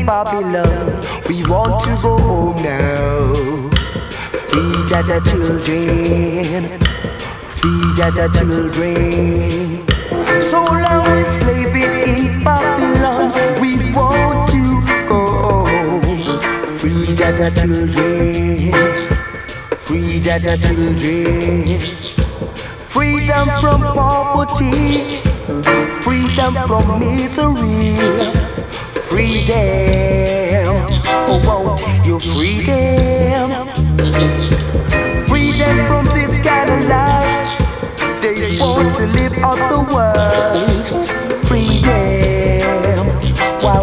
Babylon. We want to go home now. Free Jaja children, free Jaja children. So long we slaving in Babylon. We want to go home. Free Jaja children, free Jaja children. Freedom from poverty, freedom from misery, freedom.